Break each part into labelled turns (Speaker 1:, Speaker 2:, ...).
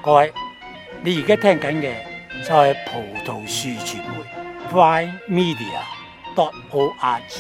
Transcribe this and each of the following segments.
Speaker 1: 各位，你而家聽緊嘅就係葡萄樹傳媒 primedia.org。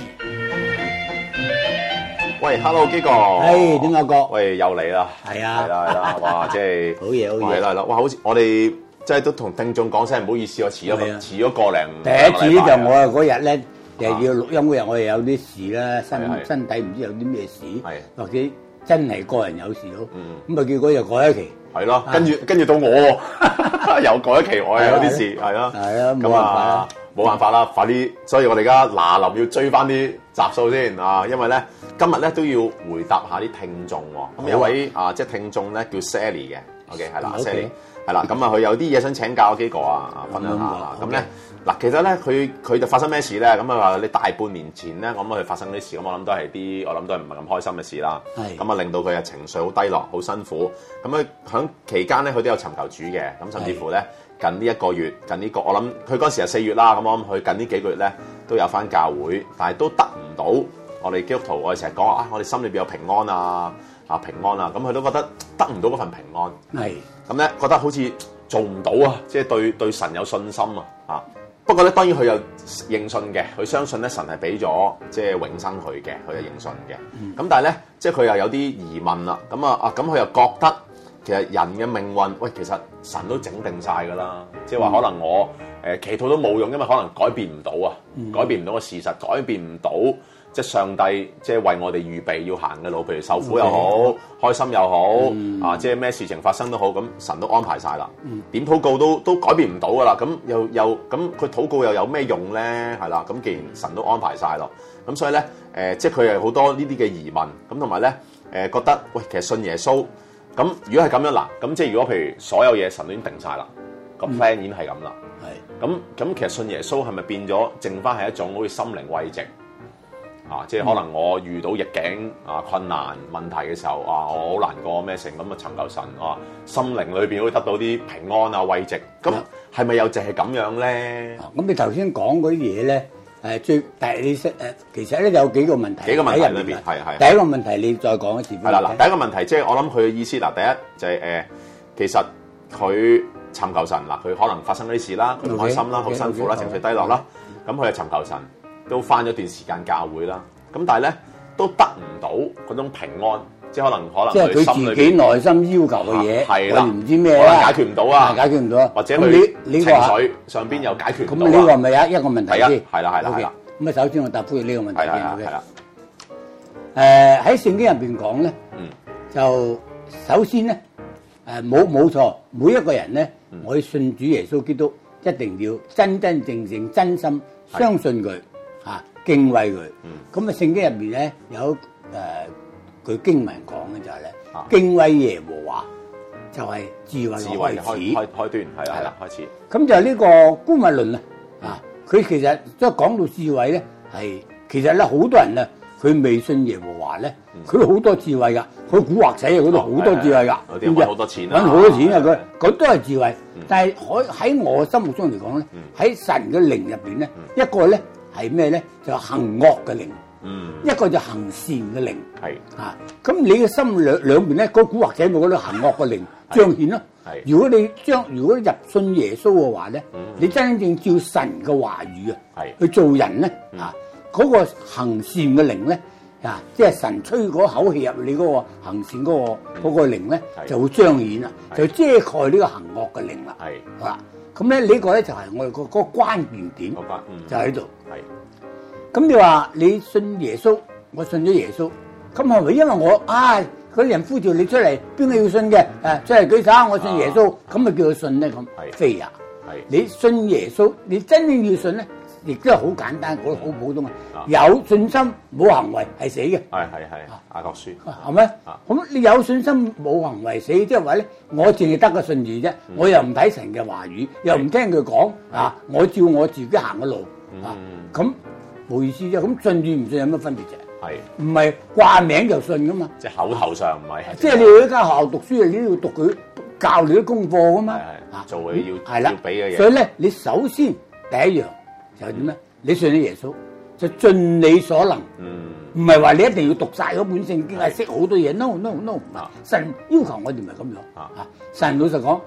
Speaker 2: 喂 ，Hello 基哥，
Speaker 3: 點解哥？
Speaker 2: 喂，又嚟啦，
Speaker 3: 係啊，
Speaker 2: 係啦，哇，即係
Speaker 3: 好嘢，
Speaker 2: 係啦，哇，好似我哋即係都同聽眾講聲唔好意思，我遲咗個零。
Speaker 3: 第一次就我啊嗰日咧，又要錄音嗰日，我又有啲事啦，身體唔知有啲咩事，或者真係個人有事咯，咁啊結果又改一期。
Speaker 2: 係咯，跟住到我喎，又改一期，我又有啲事，係咯，咁啊冇辦法啦，快啲，所以我哋而家嗱臨要追翻啲集數先啊，因為咧今日咧都要回答下啲聽眾喎，咁有位即係聽眾咧叫 Sally 嘅 ，OK 係啦 ，Sally 係啦，咁啊佢有啲嘢想請教幾個分享下，咁咧嗱其實咧佢就發生咩事咧？咁啊話你大半年前咧，咁佢發生啲事，咁我諗都係唔係咁開心嘅事啦，咁啊令到佢嘅情緒好低落，好辛苦，咁佢響期間咧佢都有尋求主嘅，咁甚至乎咧。近呢一個月，我諗佢嗰時係4月啦，咁我諗佢近呢幾個月咧都有返教會，但係都得唔到我哋基督徒，我哋成日講我哋心裏邊有平安平安啊，咁佢都覺得得唔到嗰份平安，咁咧覺得好似做唔到啊，即係對神有信心啊，不過咧當然佢又認信嘅，佢相信咧神係俾咗即係永生佢嘅，佢又認信嘅，咁但係咧即係佢又有啲疑問啦，咁佢又覺得。其實人嘅命運，喂，其實神都整定晒㗎啦，即係話可能我祈禱都冇用，因為可能改變唔到改變唔到個事實，改變唔到即係上帝即係為我哋預備要行嘅路，譬如受苦又好，開心又好，即係咩事情發生都好，咁神都安排晒啦。點禱告都改變唔到㗎啦，咁又咁佢禱告又有咩用咧？係啦，咁既然神都安排晒咯，咁所以咧即係佢係好多呢啲嘅疑問，咁同埋咧覺得喂，其實信耶穌。咁如果係咁樣嗱，咁即係如果譬如所有嘢神都已經定晒啦，個 plan 已經係咁啦，咁其實信耶穌係咪變咗剩翻係一種好似心靈慰藉即係可能我遇到逆境困難問題嘅時候我好難過咩成咁尋求神心靈裏邊會得到啲平安慰藉，咁係咪又淨係咁樣咧？
Speaker 3: 咁你頭先講嗰啲嘢咧？但係你其實咧有幾個問題喺入邊，係第一個問題你再講一次。
Speaker 2: 係啦，嗱，第一個問題即係我諗佢嘅意思嗱，第一就係其實佢尋求神嗱，佢可能發生啲事啦，佢唔開心啦，好辛苦啦，情緒低落啦，咁佢就尋求神，都返咗段時間教會啦，咁但係咧都得唔到嗰種平安，即係可能
Speaker 3: 即係佢自己內心要求嘅嘢，係啦，唔知咩啦，
Speaker 2: 解決唔到啊，
Speaker 3: 解決唔到啊，
Speaker 2: 或者佢情緒上邊又解決唔到。
Speaker 3: 咁呢個係咪有一個問題先？
Speaker 2: 係啦。
Speaker 3: 咁首先我答覆呢個問題先。
Speaker 2: 係啦。
Speaker 3: 喺聖經入邊講咧，就首先咧，冇錯，每一個人咧，我哋信主耶穌基督，一定要真正真心相信佢，敬畏佢。咁聖經入邊咧有佢經文講嘅就係咧，敬畏耶和華就係智慧嘅開始，
Speaker 2: 開端係啦，開始。
Speaker 3: 咁就呢個觀物論佢其實即係講到智慧咧，其實咧好多人咧，佢未信耶和華咧，佢好多智慧㗎，佢蠱惑仔啊，嗰度好多智慧㗎，
Speaker 2: 有啲揾好多錢，
Speaker 3: 揾好多錢啊！佢都係智慧，但係喺我心目中嚟講咧，喺神嘅靈入邊咧，一個咧係咩咧？就行惡嘅靈，一個就行善嘅靈，咁你嘅心兩邊咧，嗰蠱惑仔咪嗰度行惡嘅靈彰顯咯。如果你入信耶穌嘅話咧，你真正照神嘅話語去做人咧，嗰個行善嘅靈咧，即係神吹嗰口氣入你嗰個行善嗰個靈咧，就會彰顯啦，就遮蓋呢個行惡嘅靈啦。好啦，咁咧呢個咧就係我哋嗰個關鍵點，就喺度。咁你話你信耶穌，我信咗耶穌，咁係咪因為我嗰啲人呼召你出嚟，邊個要信嘅？出嚟舉手，我信耶穌，咁咪叫佢信咧？咁非也。你信耶穌，你真正要信咧，亦都係好簡單，好普通啊！有信心冇行為係死嘅。
Speaker 2: 係雅各書
Speaker 3: 係咪？咁你有信心冇行為死，即係話咧，我淨係得個信字啫，我又唔睇神嘅話語，又唔聽佢講我照我自己行嘅路咁冇意思啫。咁信與唔信有乜分別啫？唔係掛名就信噶嘛？
Speaker 2: 即係口頭上唔係。
Speaker 3: 即係你去一間學校讀書，你都要讀佢教你啲功課噶嘛？
Speaker 2: 做佢要俾嘅嘢。
Speaker 3: 所以咧，你首先第一樣就係點咧？你信咗耶穌，就盡你所能。唔係話你一定要讀晒嗰本聖經，係識好多嘢。No，神要求我哋唔係咁樣。神老實講，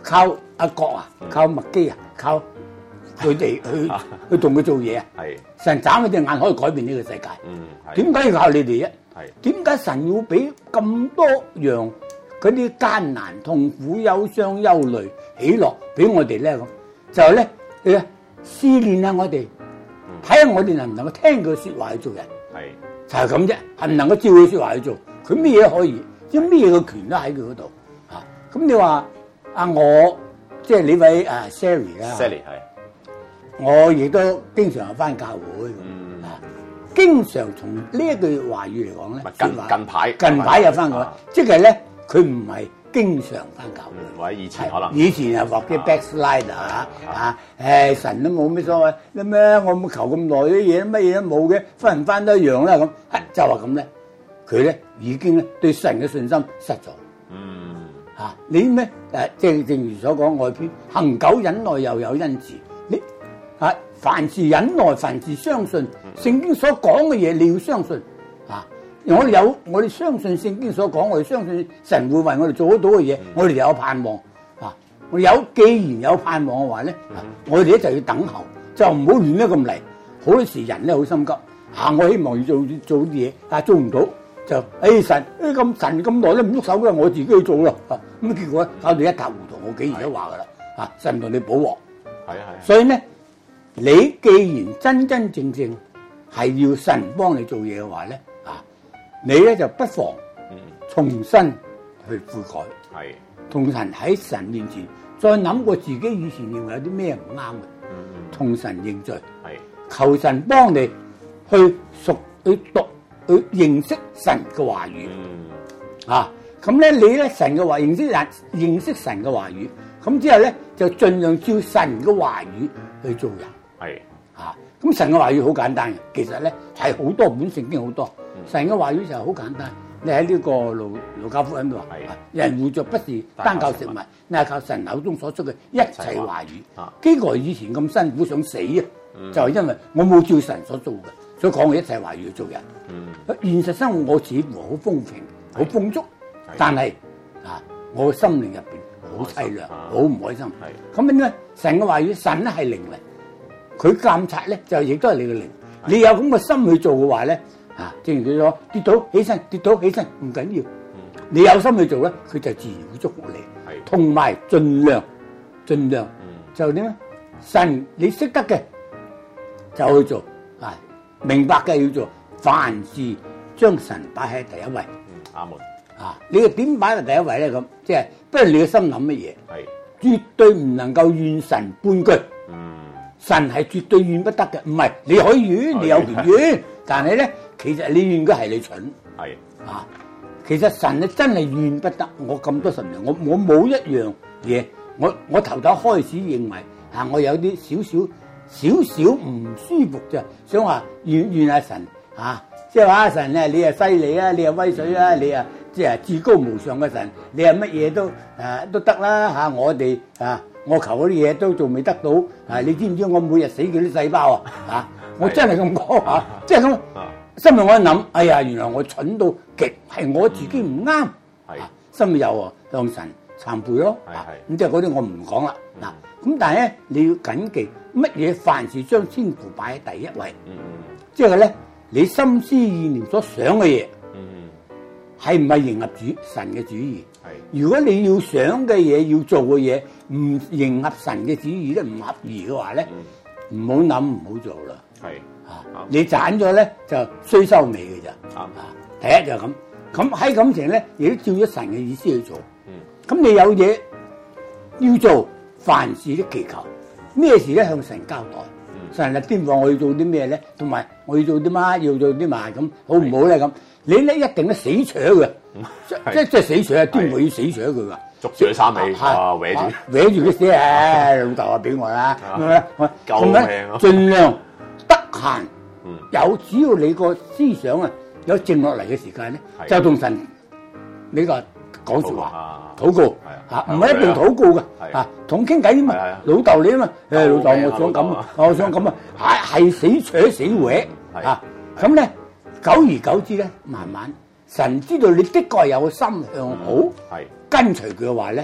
Speaker 3: 靠阿國啊，靠麥基啊，靠佢哋去同佢做嘢啊。神眨佢隻眼可以改變呢個世界。點解要靠你哋啫？點解神要俾咁多樣嗰啲艱難、痛苦、憂傷、憂慮、喜樂俾我哋咧？咁就係咧，試煉下我哋，睇下我哋能唔能夠聽佢説話去做人。就係咁啫，係唔能夠照佢説話去做。佢咩嘢可以，即係咩嘢嘅權都喺佢嗰度。咁你話我即係呢位Sally 啦，Sally 我亦都經常翻教會。經常從呢一句話語嚟講咧，近排有翻過，即係咧佢唔係經常翻教會，
Speaker 2: 或者以前可能
Speaker 3: 以前係或者 backslider 神都冇咩所謂，咩我冇求咁耐啲嘢，乜嘢都冇嘅，翻唔翻都一樣啦咁，就話咁咧，佢咧已經咧對神嘅信心失咗。你咩即係正如所講外篇，恒久忍耐又有恩慈，你凡事忍耐，凡事相信，聖經所講嘅嘢你要相信。我哋相信聖經所講，我哋相信神會為我哋做得到嘅嘢，我哋有盼望。既然有盼望嘅話咧，我哋咧就要等候，就唔好亂得咁嚟。好多時人咧好心急，我希望要做啲嘢，但係做唔到就神咁耐都唔喐手嘅，我自己去做咯。咁結果搞到一塌糊塗，我幾年都話噶啦。神同你補鑊。所以咧。你既然真真正正係要神幫你做嘢嘅話咧，你咧就不妨重新去悔改，同神喺神面前再諗過自己以前認為有啲咩唔啱嘅，同神認罪，求神幫你去認識神嘅話語，咁咧你咧神嘅話認識神嘅話語，咁之後咧就盡量照神嘅話語去做人。咁神嘅話語好簡單嘅，其實咧係好多本聖經好多，神嘅話語就係好簡單。你喺呢個路加福音度話，人活着不是單靠食物，你係靠神口中所出嘅一切話語。基哥以前咁辛苦想死就係因為我冇照神所做嘅，所講嘅一切話語去做人。現實生活我似乎好豐平、好豐足，但係我心靈入邊好凄涼、好唔開心。咁點解神嘅話語？神咧係靈嚟。佢監察咧就亦都係你嘅靈，你有咁嘅心去做嘅話咧，正如佢講跌倒起身唔緊要，你有心去做咧，佢就自然會祝福你。同埋盡量就點咧？神你識得嘅就去做，明白嘅要做，凡事將神擺喺第一位。
Speaker 2: 阿門。
Speaker 3: 你嘅點擺喺第一位咧？咁即係不如你嘅心諗乜嘢？絕對唔能夠怨神半句。神係絕對怨不得嘅，唔係你可以怨，你有權怨，但係咧，其實你怨嘅係你蠢。其實神咧真係怨不得。我咁多十年，我冇一樣嘢，我頭開始認為我有啲少少唔舒服啫，想話怨下神即係話神咧，你係犀利啊，你係威水啊，你啊即係至高無上嘅神，你係乜嘢都得啦我哋我求嗰啲嘢都仲未得到，你知唔知我每日死幾啲細胞我真係咁講即係咁，心裏我一諗，哎呀，原來我蠢到極，係我自己唔啱，心裏有向神懺悔咯，咁即係嗰啲我唔講啦。咁但係咧，你要謹記乜嘢？凡事將天父擺喺第一位，即係咧，你心思意念所想嘅嘢，係唔係迎合神嘅旨意？如果你要想嘅嘢，要做嘅嘢唔迎合神嘅旨意咧，唔合宜嘅話咧，唔好諗，唔好做啦。你斬咗咧就衰收尾嘅咋。第一就係咁。咁喺感情咧，亦都照咗神嘅意思去做。咁你有嘢要做，凡事都祈求，咩事咧向神交代。神係邊方我要做啲咩咧？同埋我要做啲乜，要做啲乜咁，好唔好咧？咁你咧一定都死扯嘅，即係死扯啊！邊個要死扯佢噶？
Speaker 2: 捉住佢衫尾，
Speaker 3: 搲住佢死老豆啊！俾我啦，
Speaker 2: 救命啊！
Speaker 3: 盡量得閒只要你個思想有靜落嚟嘅時間咧，就同神呢個講說話、禱告唔係一定禱告嘅同傾偈嘛，老豆你啊嘛，老豆我想咁係死扯死搲咁咧，久而久之咧，慢慢神知道你的確有個心向好，跟隨佢嘅話咧，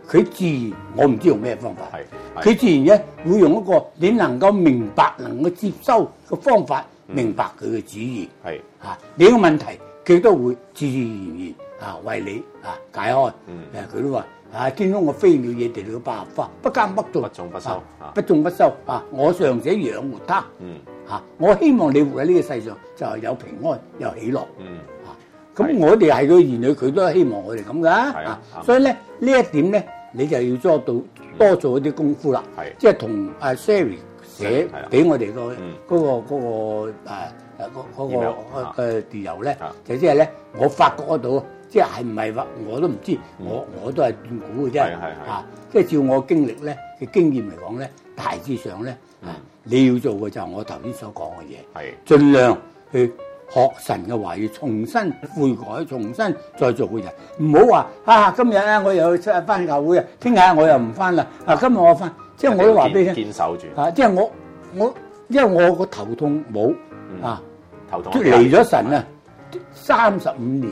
Speaker 3: 佢自然我唔知用咩方法，佢自然咧會用一個你能夠明白、能夠接收嘅方法，明白佢嘅旨意。係你個問題，佢都會自自然然為你解開。佢都話天空嘅飛鳥野地裏嘅百合花，不耕不種，不種不收，不種不收。我尚且養活他。我希望你活喺呢個世上就係有平安，有喜樂。咁我哋係佢兒女，佢都係希望我哋咁噶。所以咧呢一點咧，你就要做到多做一啲功夫啦。即係同Sherry 寫俾我哋嗰個電郵咧，就即係咧，我發覺得到，即係唔係話我都唔知，我都係斷估嘅啫。即係照我經歷咧嘅經驗嚟講咧，大致上咧，你要做嘅就係我頭先所講嘅嘢，盡量去學神嘅話，要重新悔改，重新再做個人，唔好話今日我又去翻教會啊，聽日我又唔翻啦。今日我翻，即係我都話俾你聽，堅守住。即係我因為我個頭痛冇頭痛脫離咗神啊，35年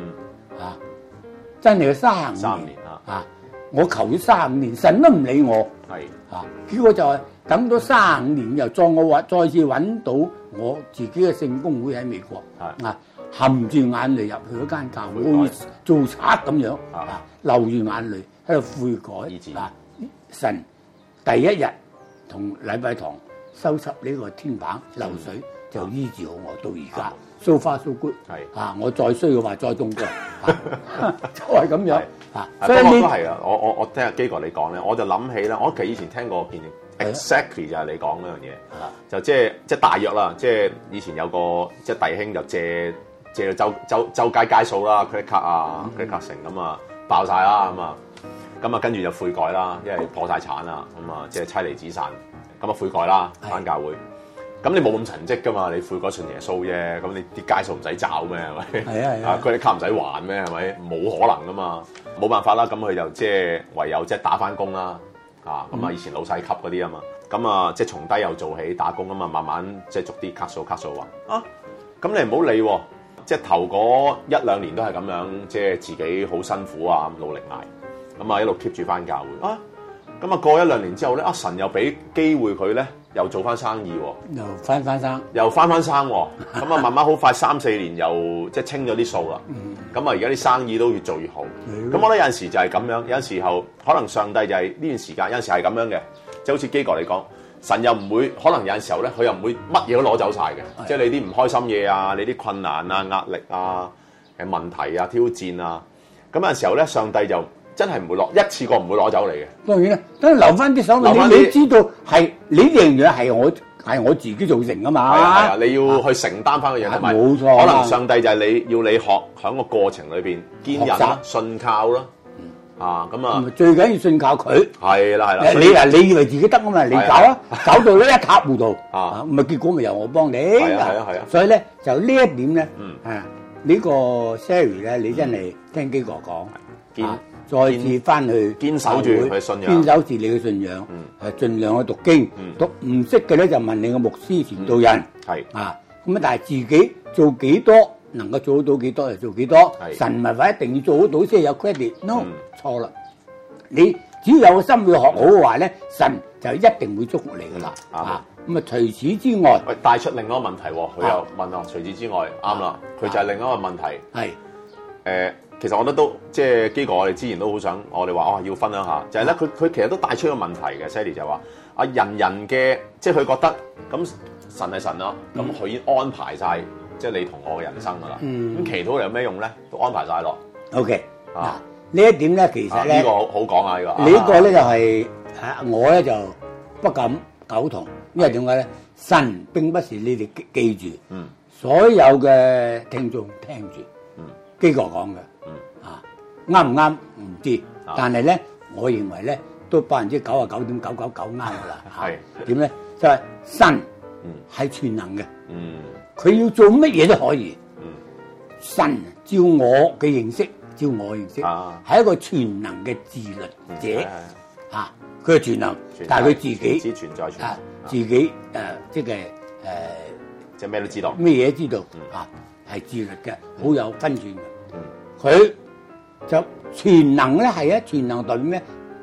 Speaker 3: 真係35年我求咗35年，神都唔理我，結果就係等咗35年，又再次揾到我自己嘅聖公會喺美國，含住眼淚入去嗰間教會，做賊咁樣，流住眼淚喺度悔改。神第一日同禮拜堂收拾呢個天棚漏水，就醫治好我到而家。So far so good，我再衰嘅話再中過，就係咁樣。
Speaker 2: 所以我都係啊！我聽阿基哥你講咧，我就諗起咧，我其實以前聽過件 exactly 就係你講嗰樣嘢，就即係大約啦，即係以前有個即係弟兄就借到周街數啦 credit card 啊 credit card 成咁啊爆晒啦咁啊跟住就悔改啦，因為破晒產啦咁啊即係妻離子散，咁啊悔改啦返教會。咁你冇咁陳績噶嘛？你悔改信耶穌啫，咁你啲街數唔使找咩？係咪？佢啲卡唔使還咩？係咪？冇可能噶嘛，冇辦法啦。咁佢就即係唯有即係打翻工啦。咁啊以前老細級嗰啲啊嘛，咁啊即係從低又做起打工啊嘛，慢慢即係逐啲卡數還。咁你唔好理喎，即係頭嗰1-2年都係咁樣，即係自己好辛苦啊，努力捱，咁啊一路 keep 住翻教會。咁啊過1-2年之後咧，神又俾機會佢咧。又做翻生意喎，又翻生喎，咁啊慢慢好快3-4年又即係清咗啲數啦，咁啊而家啲生意都越做越好，咁我覺得有陣時就係咁樣，有陣時候可能上帝就係呢段時間，有陣時係咁樣嘅，即係好似基哥嚟講，神又唔會，可能有陣時候咧，佢又唔會乜嘢都攞走晒嘅，即係你啲唔開心嘢啊，你啲困難啊、壓力啊、問題啊、挑戰啊，咁有陣時候咧，上帝就真係唔會一次過唔會攞走你嘅。當然啦，等留翻啲手，你知道係呢樣嘢係我自己造成噶嘛。係啊，你要去承擔翻個嘢，冇錯。可能上帝就係要你學喺個過程裏邊堅忍啦、信靠啦。咁啊，最緊要信靠佢。係啦。你以為自己得啊嘛？你搞到一塌糊塗咪結果咪由我幫你。係啊。所以咧就呢一點咧，呢個 Sherry 咧，你真係聽基哥講。再次翻去堅守住佢信仰，堅守住你嘅信仰，盡量去讀經，讀唔識嘅咧就問你個牧師傳道人，咁啊，但係自己做幾多能夠做到幾多就做幾多，神唔係話一定要做得到先有 credit，no，錯啦，你只要有個心去學好嘅話咧，神就一定會祝福你噶啦，咁啊除此之外，帶出另一個問題喎，佢又問啊，除此之外啱啦，佢就係另一個問題，其實我覺得都即係基哥，我哋之前都好想，我哋話要分享下，就係咧佢其實都帶出一個問題嘅 Sally 就係話人嘅即係佢覺得咁神係神啦，咁佢已經安排晒即係你同我嘅人生㗎啦，咁祈禱有咩用咧？都安排晒咯。OK 呢一點咧其實咧呢個好講啊呢個咧就係我咧就不敢苟同，因為點解咧？神並不是你哋記住，所有嘅聽眾聽住基哥講嘅。啱唔啱唔知，但係咧，我認為咧都99.999%啱噶啦。係點咧？就係神係全能嘅，佢要做乜嘢都可以。神照我嘅認識，係一個全能嘅自律者。佢係全能，但係佢自己存在自己即係咩都知道，咩嘢都知道係自律嘅，好有分寸嘅。佢就全能咧係全能代表咩？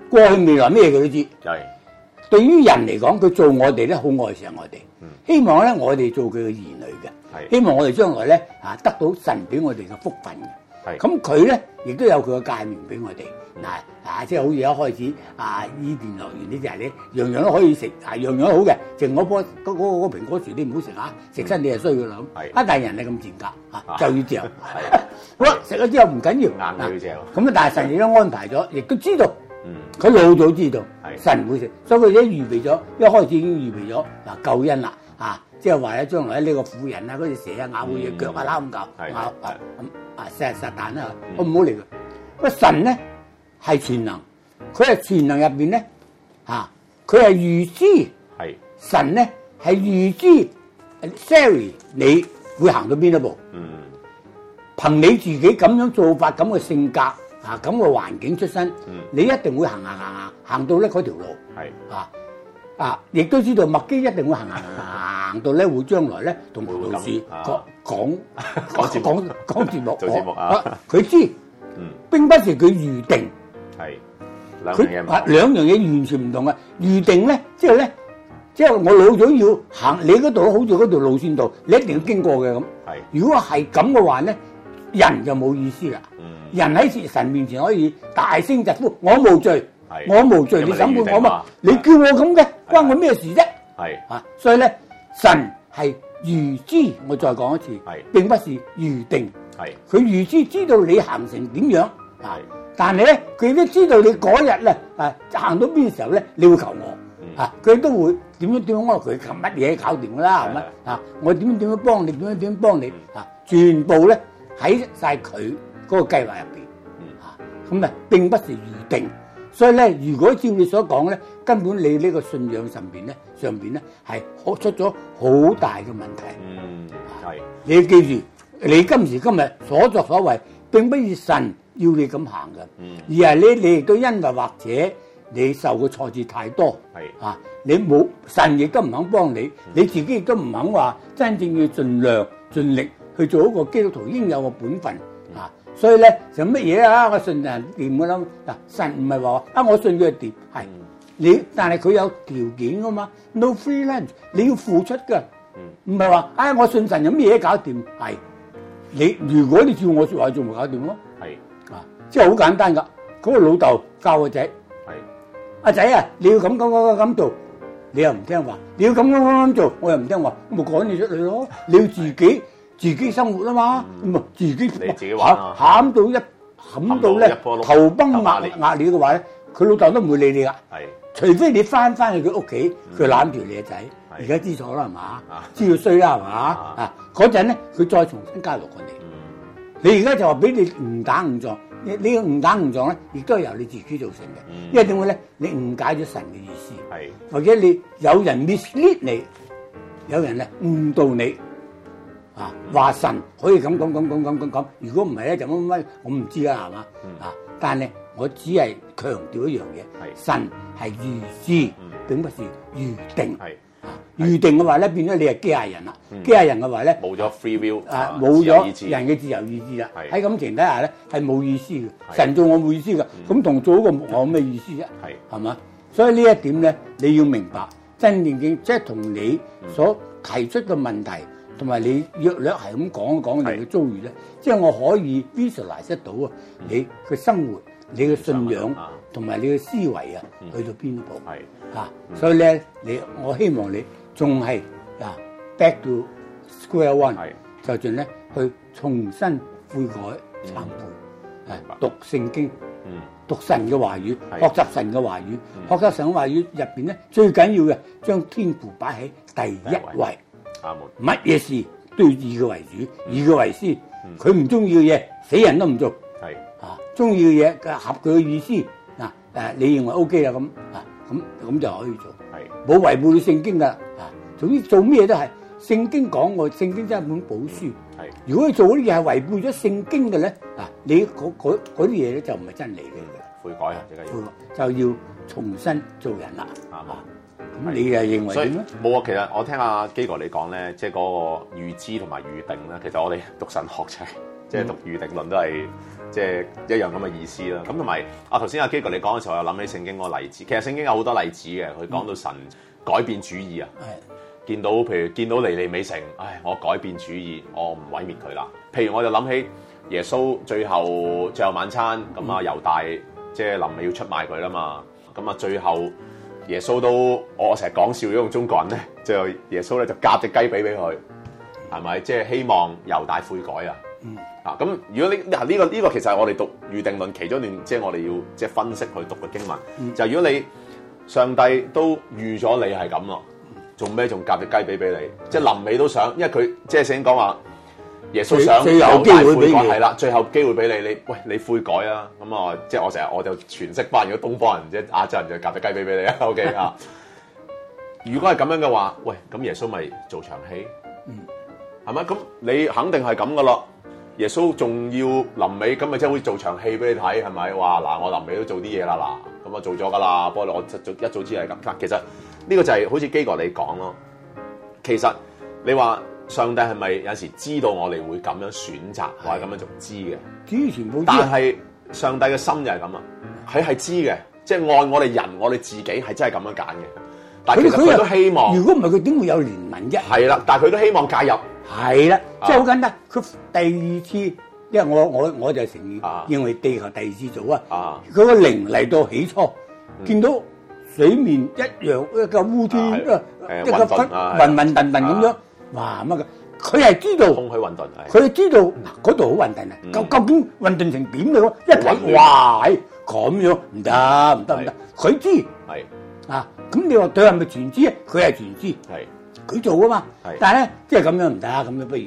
Speaker 3: 過去未來咩佢都知。
Speaker 2: 係。
Speaker 3: 對於人嚟講，佢做我哋咧好愛錫我哋，希望咧我哋做佢嘅兒女嘅，希望我哋將來咧得到神俾我哋嘅福分嘅。咁佢咧亦都有佢嘅誡命俾我哋。即係好似一開始伊甸樂園呢啲人咧，樣樣都可以食，樣樣都好嘅，淨嗰棵嗰蘋果樹你唔好食食親你係衰㗎啦咁。但係人係咁賤格就要嚼。好啦，食咗之後唔緊要，
Speaker 2: 硬要嚼。
Speaker 3: 咁但係神亦都安排咗，亦都知道。佢老早知道神唔會食，所以佢已經預備咗，一開始已經預備咗救恩啦即係話咧將來呢個婦人嗰隻蛇咬佢隻腳啦咁咬撒旦啦，我唔好理佢。個神咧係全能，佢係全能入邊咧佢係預知，神咧係預知 Siri 你會行到邊一步，憑你自己咁樣做法咁嘅性格。咁個環境出身，你一定會行到咧嗰條路，亦都知道麥基一定會行到咧會將來咧同葡萄樹講節目，
Speaker 2: 做節目
Speaker 3: 佢知，並不是佢預定，兩樣嘢完全唔同嘅。預定咧，即係我老咗要行你嗰度，好似嗰條路線度，你一定要經過嘅咁。如果係咁嘅話咧，人就冇意思啦。人喺神面前可以大聲疾呼：我無罪，我無罪，你審判我嘛？你叫我咁嘅，關我咩事啫？所以咧，神係預知，我再講一次，並不是預定。佢預知道你行成點樣，但係咧，佢都知道你嗰日咧行到邊時候咧，你會求我，佢都會點樣安排佢求乜嘢搞掂㗎啦，係咪？我點樣幫你，點樣幫你，全部咧喺晒佢嗰個計劃入邊，咁並不是預定，所以咧，如果照你所講咧，根本你呢個信仰上邊咧係出咗好大嘅問題。你要記住，你今時今日所作所為，並不是神要你咁行嘅，而係你亦都因為或者你受嘅挫折太多，你冇神亦都唔肯幫你，你自己亦都唔肯話真正要盡量盡力去做一個基督徒應有嘅本分。所以咧就乜嘢我信人掂噶啦神唔係話我信佢掂，係你，但係佢有條件噶嘛 ，no free lunch， 你要付出噶，唔係話我信神有咩嘢搞掂，係你如果你照我說話做咪搞掂咯，即係好簡單噶，嗰個老豆教個仔，阿仔你要咁做，你又唔聽話，你要咁做，我又唔聽話，我咪趕你出去咯，你要自己生活啊嘛，咁自己玩喊到咧頭崩額裂嘅話咧，佢老豆都唔會理你噶，除非你翻去佢屋企，佢攬住你個仔，而家知錯啦係嘛，知道衰啦係嘛，嗰陣咧佢再重新加入過你，你而家就話俾你誤打誤撞，呢個誤打誤撞咧，亦都係由你自己造成嘅，因為點解咧？你誤解咗神嘅意思，或者你有人 mislead 你，有人咧誤導你。話神可以咁，如果唔係咧就乜，我唔知啦，係嘛？但係我只係強調一樣嘢，神係預知，並不是預定。預定嘅話咧，變咗你係機械人啦。機械人嘅話咧，
Speaker 2: 冇咗 free will，
Speaker 3: 冇咗人嘅自由意志啦。喺咁情底下咧，係冇意思嘅。神做我冇意思嘅，咁同做一個木偶有咩意思啫？係嘛？所以呢一點咧，你要明白，真正即係同你所提出嘅問題。同埋你約略係咁講你嘅遭遇咧，即係我可以 visualize 得到你嘅生活、你嘅信仰同埋你嘅思維去到邊一步所以咧我希望你仲係back to square one， 就盡咧去重新悔改懺悔，讀聖經，讀神嘅話語，學習神嘅話語，學習神嘅話語入邊咧最緊要嘅將天父擺喺第一位。乜嘢事都要以佢為主，以佢為先。佢唔中意嘅嘢，死人都唔做。中意嘅嘢合佢嘅意思你認為 OK 啦咁就可以做。冇違背聖經噶總之做咩都係聖經講過，聖經真係一本寶書。如果你做嗰啲嘢係違背咗聖經嘅咧你嗰啲嘢咧就唔係真理嘅。
Speaker 2: 悔改
Speaker 3: 就要重新做人啦。咁你又認為點咧？
Speaker 2: 冇其實我聽阿基哥你講咧，即係嗰個預知同埋預定咧。其實我哋讀神學即係讀預定論都係即係一樣咁嘅意思啦。咁同埋頭先阿基哥你講嘅時候，我諗起聖經嗰個例子。其實聖經有好多例子嘅，佢講到神改變主意啊。見到譬如見到尼尼微城，唉，我改變主意，我唔毀滅佢啦。譬如我就諗起耶穌最後晚餐，咁啊猶大即係臨尾要出賣佢啦嘛。咁啊最後耶穌都我成日講笑用中國人咧，就耶穌咧就夾隻雞髀俾佢，係咪？即係希望猶大悔改啊。咁如果呢個其實係我哋讀預定論其中一段，即係我哋要即係分析去讀嘅經文。就如果你上帝都預咗你係咁咯。做咩仲夾隻雞髀俾你？即係臨尾都想，因為佢即係聖經講話，耶穌想
Speaker 3: 最後機會俾你，
Speaker 2: 係啦，最後機會俾你，你悔改啊！咁啊，即係我就詮釋翻，如果東方人即係亞洲人就夾隻雞髀俾你啊 ，OK 啊？如果係咁樣嘅話，喂，咁耶穌咪做場戲？係咪？咁你肯定係咁噶咯？耶穌仲要臨尾，咁咪即係會做場戲俾你睇，係咪？話嗱，我臨尾都做啲嘢啦，嗱，咁啊做咗噶啦，不過我一早知係咁。其實呢個就係好似基哥你講咯。其實你話上帝係咪有時知道我哋會咁樣選擇，或者咁樣仲知嘅？
Speaker 3: 之前冇知。
Speaker 2: 但係上帝嘅心就係咁啊，佢係知嘅，即係愛我哋人，我哋自己係真係咁樣揀嘅。但係其實佢都希望。如果唔係佢點會有憐憫啫？係啦，但係佢都希望介入。係啦，即係好簡單。佢第二次，因為我就承認，認為地球第二次做啊。佢個靈嚟到起初，見到水面一樣一個烏天，一個混混沌沌咁樣，哇乜嘅？佢係知道空虛混沌，佢係知道嗰度好混沌啊！究竟混沌成點嘅？一睇哇，咁樣唔得，佢知係啊。咁你話佢係咪全知啊？佢係全知，係佢做啊嘛。但係咧，即係咁樣唔得，咁樣不如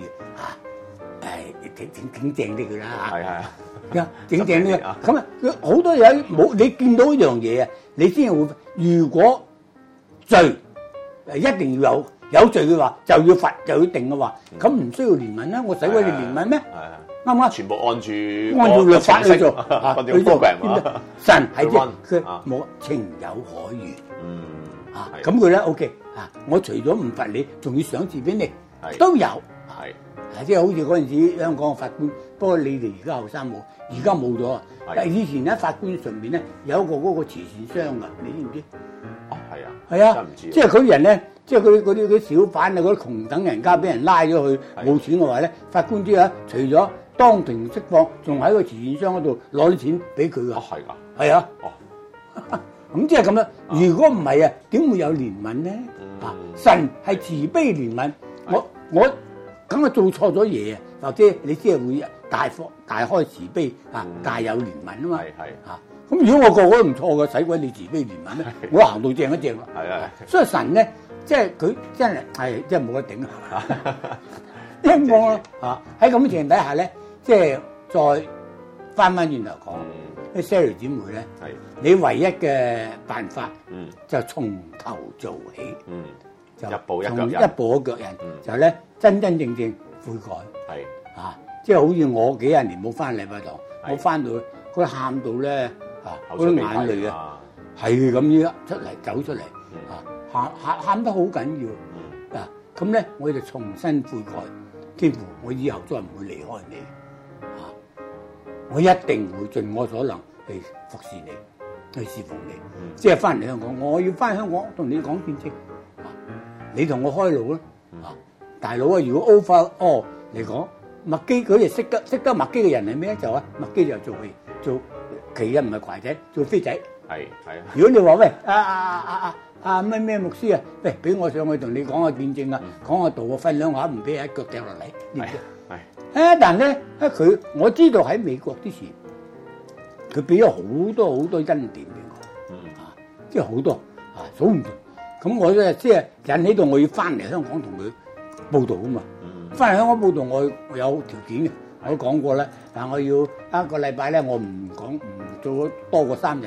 Speaker 2: 整正啲佢啦嚇。整正啲咁啊！好多嘢冇你見到一樣嘢啊，你先會。如果罪一定要有罪嘅話，就要罰就要定嘅話，咁唔需要憐憫啦。我使鬼你憐憫咩？啱唔啱？全部按住律法去做啊！佢做神係即係佢冇情有可原。咁佢咧 OK 啊！我除咗唔罰你，仲要賞賜俾你，都有係即係好似嗰陣時香港嘅法官。不過你哋而家後生冇，而家冇咗啊！以前咧法官上面咧有一個嗰個慈善箱㗎，你知唔知？係啊，真唔知。即係嗰啲人咧，即係嗰啲小販啊，嗰啲窮等人家俾人拉咗去冇錢嘅話咧，法官之後除咗當庭釋放，仲喺個慈善箱嗰度攞啲錢俾佢㗎。係㗎。係啊。咁即係咁樣。如果唔係啊，點會有憐憫咧？神係慈悲憐憫。我梗係做錯咗嘢啊，或者你先係會大開慈悲啊，大有憐憫啊嘛。咁如果我個個都唔錯嘅，使鬼你慈悲憐憫咧？我行到正一正啦。所以神咧，即係佢真係真係冇得頂啊！因為我喺咁嘅情況底下咧，即係再翻轉頭講，啲 Sally 姊妹咧，你唯一嘅辦法就從頭做起，就一步一腳印，就咧真真正正悔改。即係好似我幾廿年冇翻禮拜堂，我翻到佢喊到咧。嗰啲眼淚啊，係咁樣走出嚟，喊得好緊要啊！咁咧，我就重新悔改，幾乎我以後再唔會離開你我一定會盡我所能去服侍你，去侍奉你。即係翻嚟香港，我要翻香港同你講見證你同我開路啦大佬啊！如果 over 嚟講，麥基嗰啲識得麥基嘅人係咩？就麥基就做。其實唔係攜仔，做飛仔。係。如果你話喂咩牧師啊，喂俾我上去同你講下見證啊，講下道啊，分享下，唔俾一腳掉落嚟，知唔知？但咧我知道喺美國之前，佢俾咗好多恩典俾我，即係好多數唔盡。咁我咧即係引起到我要翻嚟香港同佢報道啊嘛。翻嚟香港報道我有條件嘅。我都講過啦，但我要一個禮拜咧，我唔做多過3日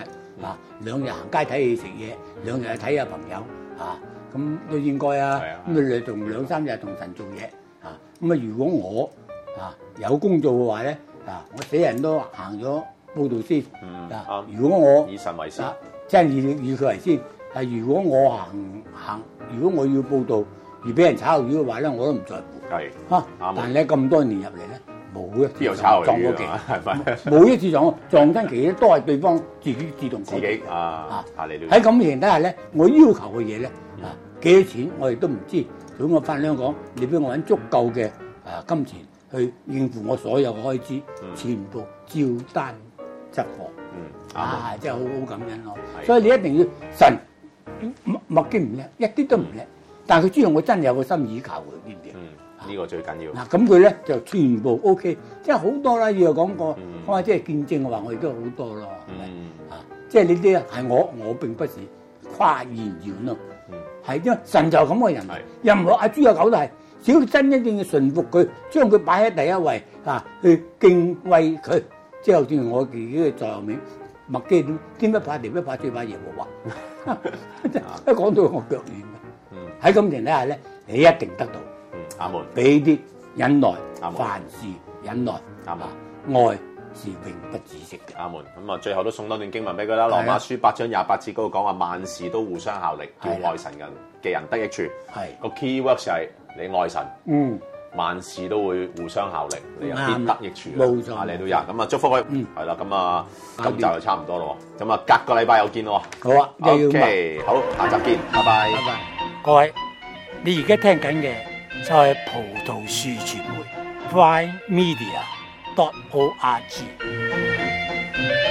Speaker 2: 2日行街睇戲食嘢，2日睇下朋友咁都應該啊。咁你同2、3日同神做嘢咁啊，如果我有工作嘅話咧我死人都行咗報道先如果我以神為先，即係以佢為先。如果我如果我要報道而俾人炒魷魚嘅話咧，我都唔在乎。但係咧咁多年入嚟咧。
Speaker 3: 冇一
Speaker 2: 邊有抄
Speaker 3: 撞過期，
Speaker 2: 係咪？
Speaker 3: 冇一次撞親期都係對方自己自動
Speaker 2: 自己你
Speaker 3: 喺咁嘅情況底下咧，我要求嘅嘢咧幾多錢我亦都唔知。如果我翻香港，你俾我揾足夠嘅金錢去應付我所有嘅開支，全部照單執貨。真係好感恩咯。所以你一定要神麥基唔叻，一啲都唔叻，但係佢知道我真係有個心倚靠佢，知唔知？
Speaker 2: 呢個最緊要。
Speaker 3: 咁佢咧就全部 OK，即係好多啦。要講過，我即係見證嘅話，我亦都好多咯。即係呢啲係我並不是誇言謠咯。係因為神就咁嘅人，任何阿豬阿狗都係，只要真正嘅順服佢，將佢擺喺第一位去敬畏佢，即係好似我自己嘅座右銘麥基點一把年一把最把耶和華。一講到我腳軟嘅，喺咁情底下咧，你一定得到。
Speaker 2: 阿門。俾
Speaker 3: 啲忍耐，凡事忍耐。愛是永不止息嘅。
Speaker 2: 阿門。咁最後都送多段經文俾佢啦。羅馬書8章28節嗰度講話，萬事都互相效力，叫愛神嘅人得益處。個 key word 就係你愛神。萬事都會互相效力，你有啲得益處。
Speaker 3: 冇錯。
Speaker 2: 你都有。咁祝福佢。係啦。咁今集就差唔多咯。咁隔個禮拜又見咯。
Speaker 3: 好啊。
Speaker 2: OK。好，下集見。拜拜。
Speaker 1: 拜拜。各位，你而家聽緊嘅就係葡萄樹傳媒 Fine Media.org